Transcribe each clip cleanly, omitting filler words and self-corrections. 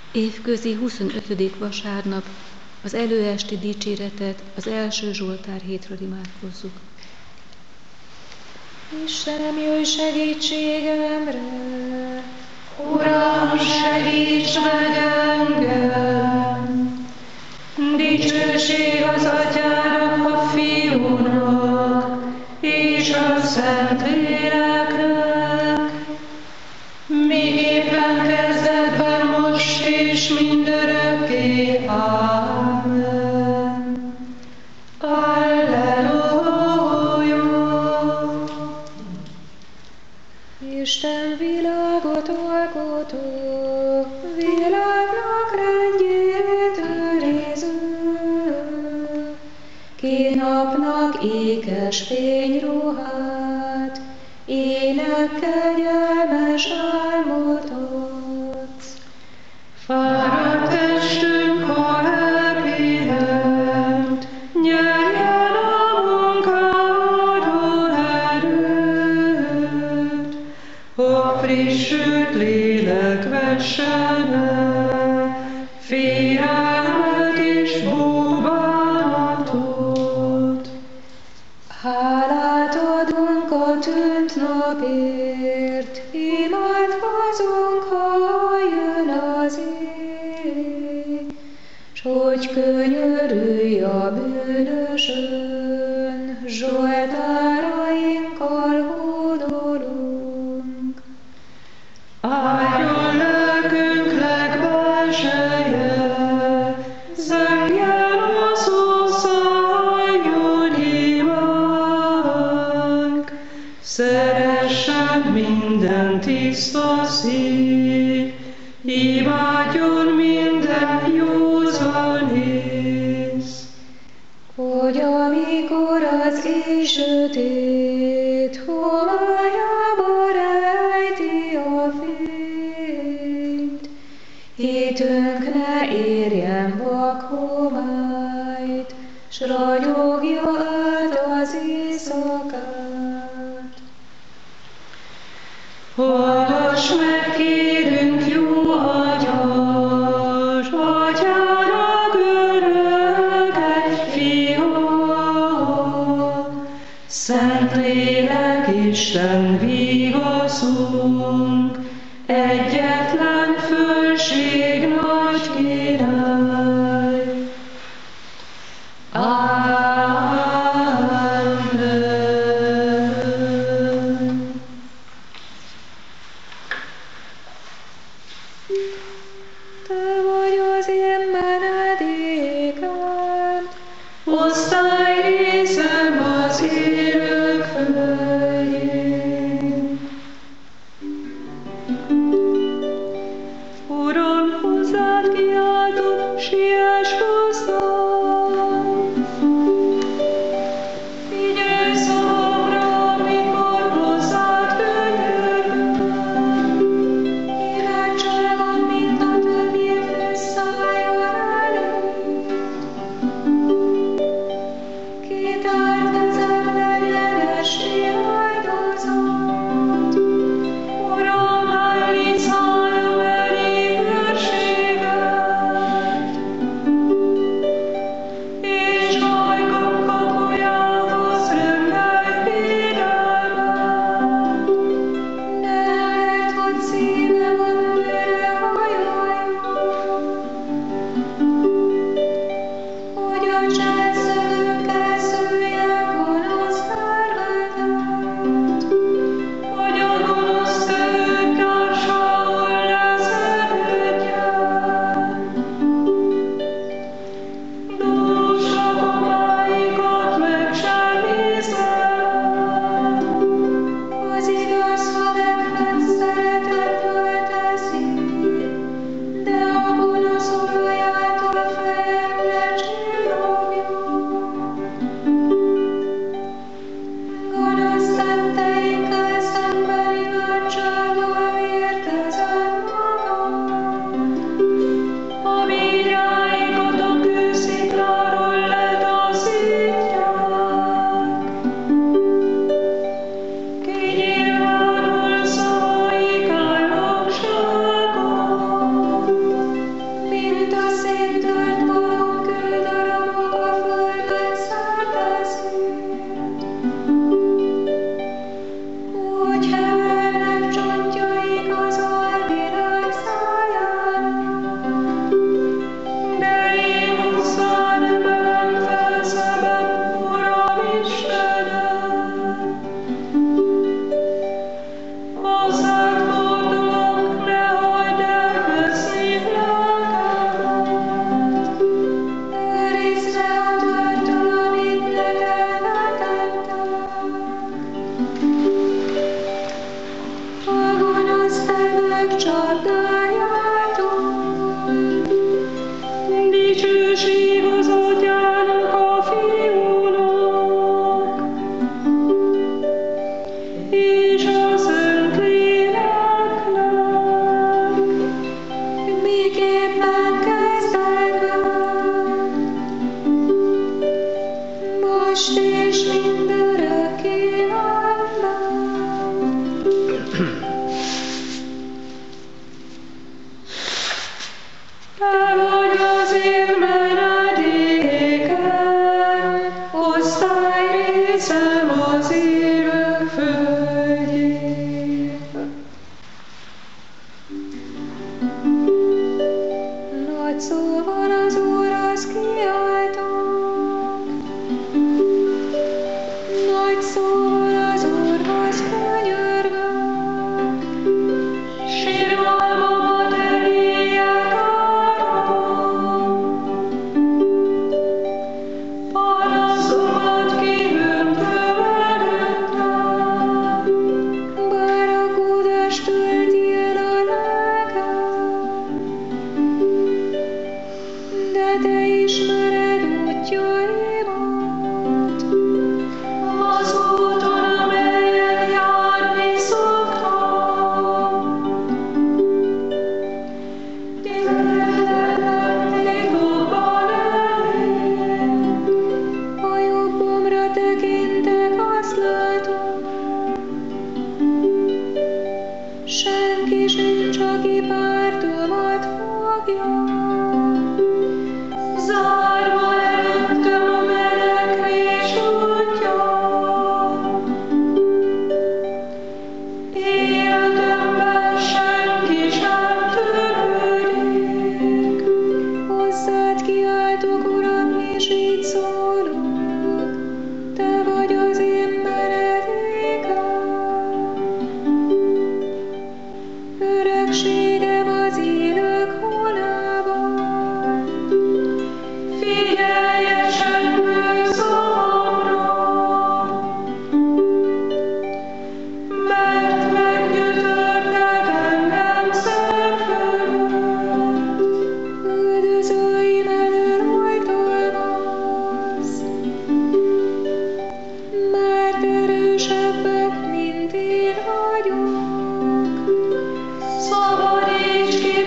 Évközi 25. vasárnap, az előesti dicséretet az első Zsoltár hétről imádkozzuk. Istenem, jöjj segítségemre! Uram, segíts meg engem! Dicsőség az Atyának, a Fiúnak, és a Szentléleknek, miképpen kezdetben, most és mindörökké. Amen. Alleluja! Isten világot alkotó, világnak rendjét őriző, ki napnak ékes fényruhát, énekkel gyelmes álmot adsz. Fáradt testünk, ha elpihent, nyerjen a munkádon erőt. A frissült lélek vessen le, félelmet és búbánatot. Hálát adunk a tűnt napért, imádkozunk, ha jön az ég, s hogy könyörülj a bűnösön, zsoltárainkkal hódolunk. Álljon lelkünk legbelseje, zengjen a szó, szálljon imánk. Szeressen minden tiszta szív, imádjon minden józan ész. Hogy amikor az éj sötét homályába rejti a fényt, hitünk ne érjen vak homályt, s ragyogja át az éjszakát. Hallgass meg, kérünk, jó Atyás, Atyának örök egy fia. Szentlélek, Isten vigaszunk, egyetlen fölség nagy király. Amen. Te vagy az én menedékem, osztályrészem az élők földjén. Uram, hozzád kiáltok, siess hozzám. Figyelj szavamra, amikor hozzád könyörgöm. Imádságom, mint a többé főszálljon előtt. örök csapdájától. Dicsőség az Atyának, a Fiúnak, és a Szentléleknek, miképpen kezdetben, most és mindörökké. Amen. Te vagy az én menedékem, osztályrészem az élők földjén. Nagy szóval az Úrhoz kiáltok, nagy szóval az Úrhoz könyörgök, síralmamat eléjek áldom, panaszomat kihűntöm előttem, várakozást tölti el a lelkem, de te ismered útjaimat, az úton, amelyen járni szoktam. Titokban elém, a jobbomra tekintek, azt látom, senki sincs, aki pártomat fogja. Zárva előttem a menekvés útja, életemben senki sem törődik. Hozzád kiáltok, Uram, és így szólok, te vagy az én menedékem. Örökségem az élők honában, figyelj esetből szavamra, mert meggyötörtek engem szem fölött, üldözőim elől oltalmaz, mert erősebbek, mint én vagyok. Szabadíts ki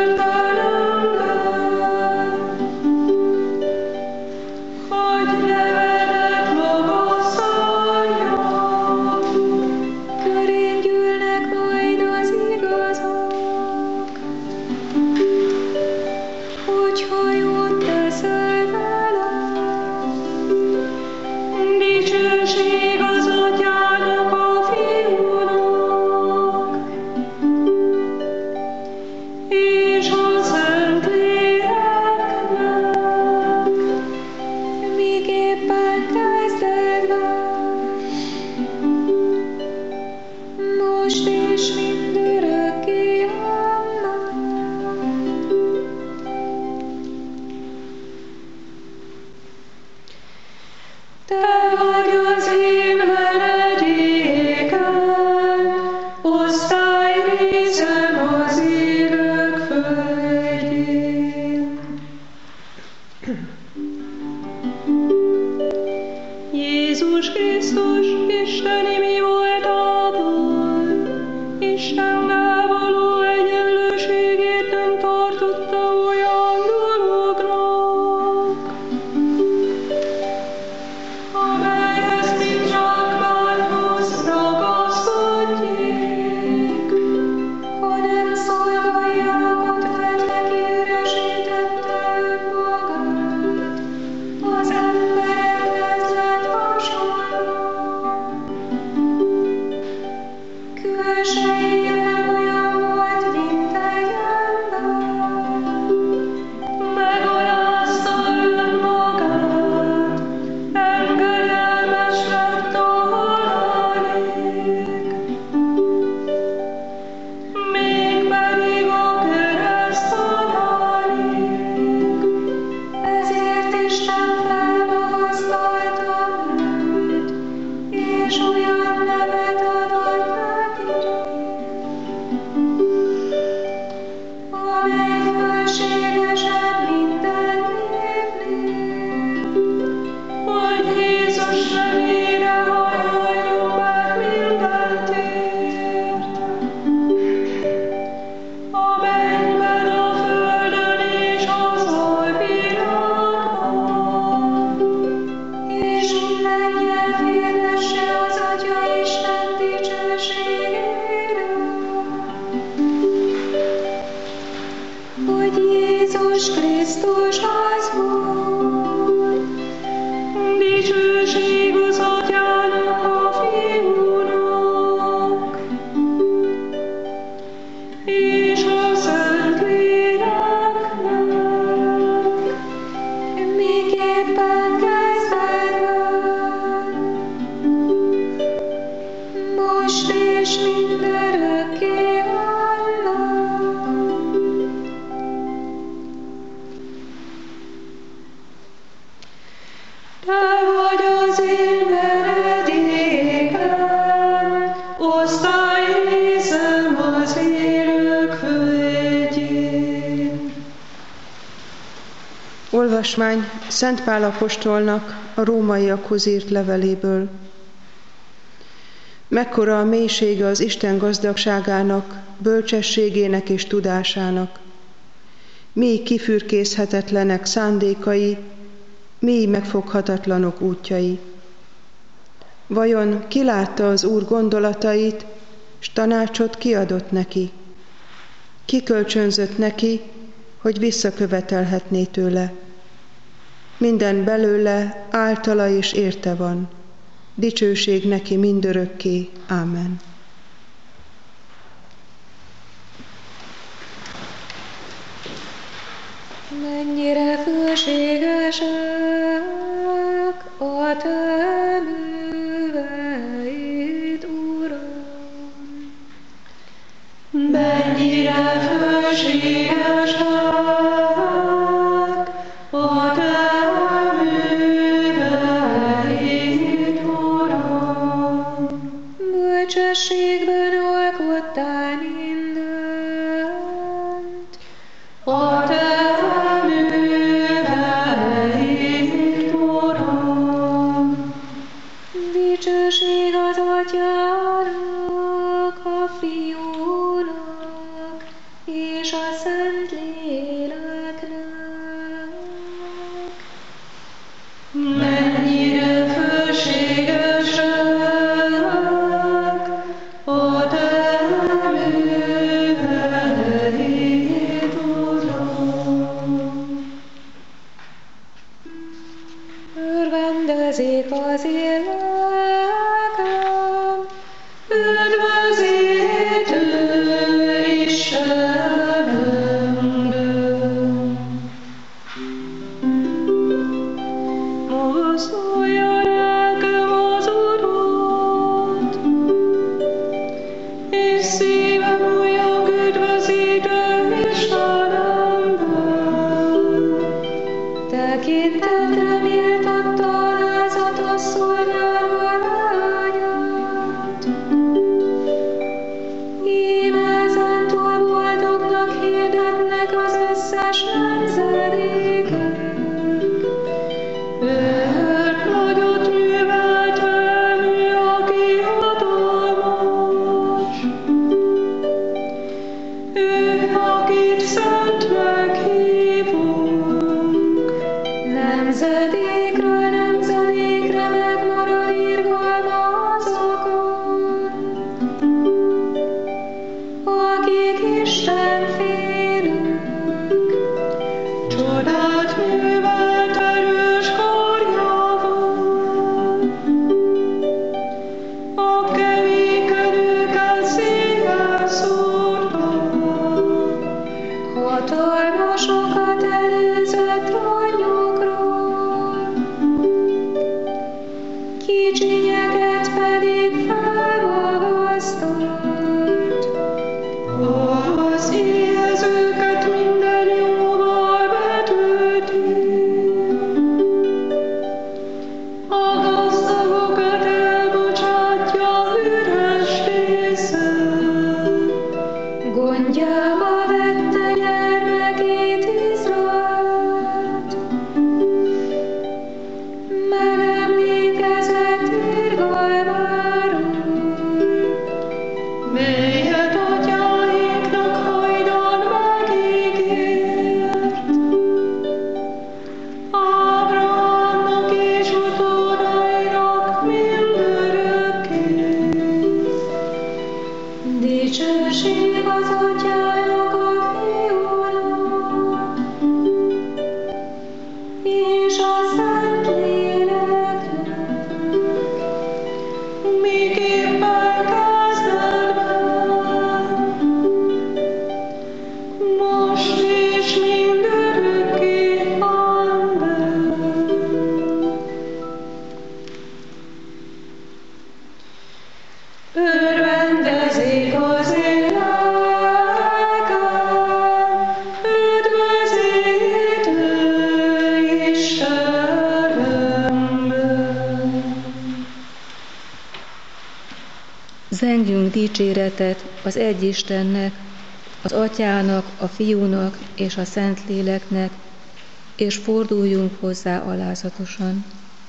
börtönömből, hagyj nevedet magasztaljam, körén gyűlnek majd az igazak, hogyha jót teszel velem. Dicsőség az Atyának, a Fiúnak, és a Szentléleknek, miképpen kezdetben, most és mindörökké. Amen. Te vagy az én menedékem, osztályrészem az élők földjén. Jézus Krisztus, isteni mi voltából, Istennel való egyenlőségét nem tartotta olyan dolognak, amelyhez mint zsákmányhoz ragaszkodjék, hanem szolgáljákat vette ki, üresítette önmagát, az emberekhez lett hasonló. Külsejében olyan volt, mint egy ember, megalázta önmagát, engedelmes lett a halálig, mégpedig a kereszt halálig. Ezért Isten felmagasztalta őt, és olyan nevet adott neki, Jézus Krisztushoz volt. Dicsőség az Atyának, a Fiúnak, és a Szentléleknek, miképpen kezdetben, most és mindörökké. Te vagy az én menedékem, osztályrészem az élők földjén. Olvasmány Szent Pál apostolnak a rómaiakhoz írt leveléből. Mekkora a mélysége az Isten gazdagságának, bölcsességének és tudásának. Mély kifürkészhetetlenek szándékai, mély megfoghatatlanok útjai. Vajon ki látta az Úr gondolatait, s tanácsot kiadott neki? Ki kölcsönzött neki, hogy visszakövetelhetné tőle? Minden belőle, általa és érte van. Dicsőség neki mindörökké. Ámen. Mennyire fölségesek a te műveid, Uram! Mennyire fölségesek a te műveid, Uram! Bölcsességben alkottál mindent, a te dicsőség az Atyának, a Fiúnak és a Szentléleknek. Mennyire fölségesek a te műveid, Uram! Örvendezik az élet, üdvözítő Istenünkből. Mozdulja lelkem az Urat, és szívem újjag üdvözítő Istenemből. Tekintetre méltatta alázatos szolgád arányát. Íme ezentúl boldognak hirdetnek az összes nemzedékek. Őt nagyot művelt velünk, aki hatalmas. Ő, akit szentnek hívunk, nemzedékről nemzedékre megmarad irgalma azokon, akik Istenfélők. Csodát művelt erős karjával, a keménykedőket szépen szórta, hatalmasokat előzött rajnyokról, kicsinyeket pedig felmagasztott. Az éhezőket minden jóval betölti, a gazdagokat elbocsátja üres részen. Gondjába vette gyermekét, Izraelt, megemlékezett irgalmáról, melyet atyáinknak hajdan megígért. Ábrahámnak és utódainak mindörökké. Dicsőség az Atyának, a Fiúnak Rengjünk dicséretet az egy Istennek, az Atyának, a Fiúnak és a Szentléleknek, és forduljunk hozzá alázatosan.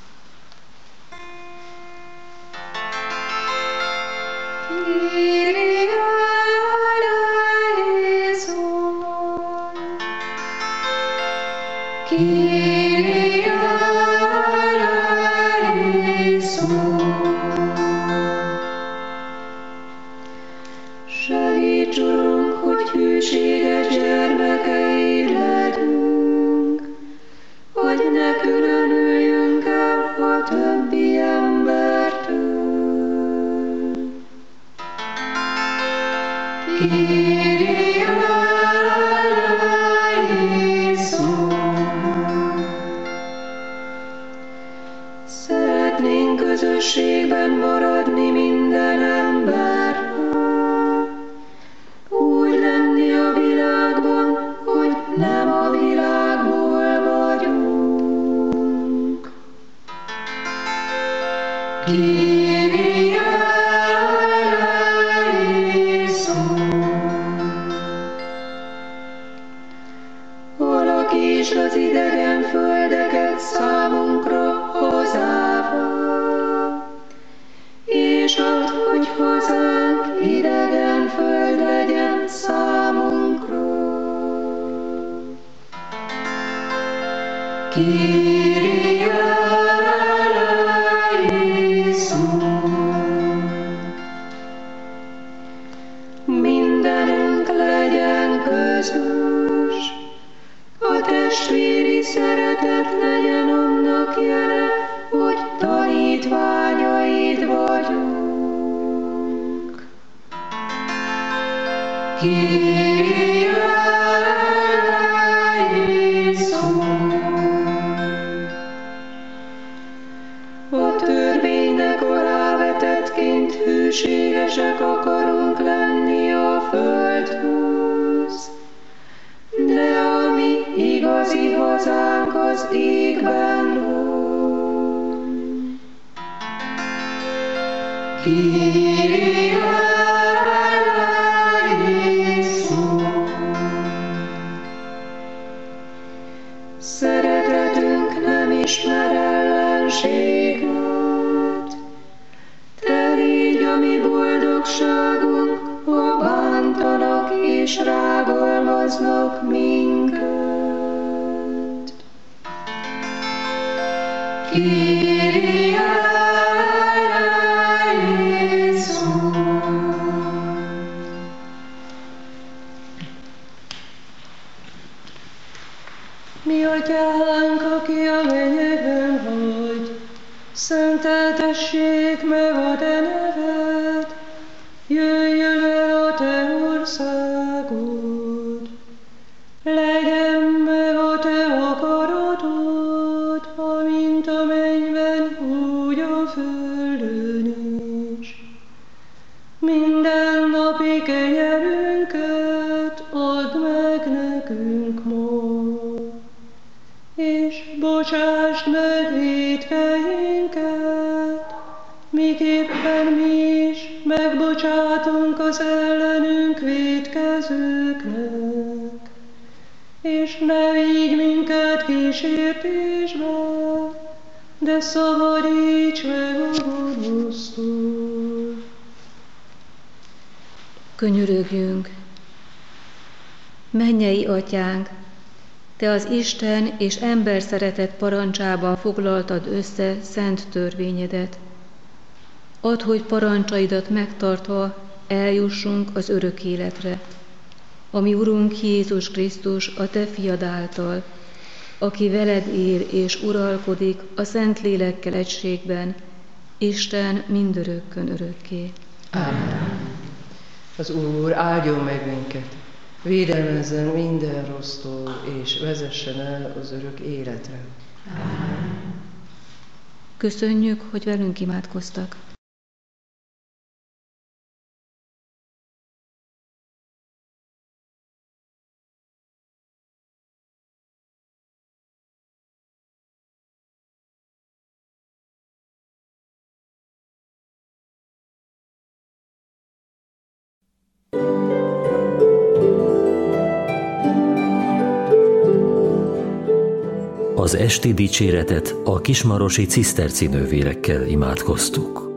Segíts, Urunk, hogy hűséges gyermekeid legyünk, hogy ne különüljünk el a többi embertől. Kyrie eleison. Szeretnénk közösségben maradni minden emberrel, úgy lenni a világban, hogy nem a világból vagyunk. Kyrie eleison. Alakítsd az idegen földeket számunkra hazává, és add, hogy hazánk idegen föld legyen számunkra. Kyrie eleison. Mindenünk legyen közös, a testvéri szeretet legyen annak jele, hogy tanítványaid vagyunk. Kyrie eleison. A törvénynek alávetettként hűségesek akarunk lenni a földhöz, de a mi igazi hazánk az égben van. Kyrie eleison. Szeretetünk nem ismer ellenséget, te légy a mi boldogságunk, ha bántanak és rágalmaznak minket. Kyrie eleison. Mi Atyánk, aki a mennyekben vagy, szenteltessék meg a te neved, jöjjön el a te országod, legyen meg a te akaratod, amint a mennyben, úgy a földön is. Mindennapi kenyerünket add meg nekünk ma, és bocsásd meg vétkeinket, miképpen mi is megbocsátunk az ellenünk vétkezőknek. És ne vigy minket kísértésbe, de szabadíts meg a gonosztól. Könyörögjünk! Mennyei Atyánk, te az Isten és ember szeretet parancsában foglaltad össze szent törvényedet. Add, hogy parancsaidat megtartva eljussunk az örök életre, ami Urunk Jézus Krisztus a te fiad által, aki veled él és uralkodik a Szentlélekkel egységben, Isten mindörökkön örökké. Ámen. Az Úr áldjon meg minket, védelmezzen minden rossztól, és vezessen el az örök életre. Ámen. Köszönjük, hogy velünk imádkoztak. Az esti dicséretet a kismarosi ciszterci nővérekkel imádkoztuk.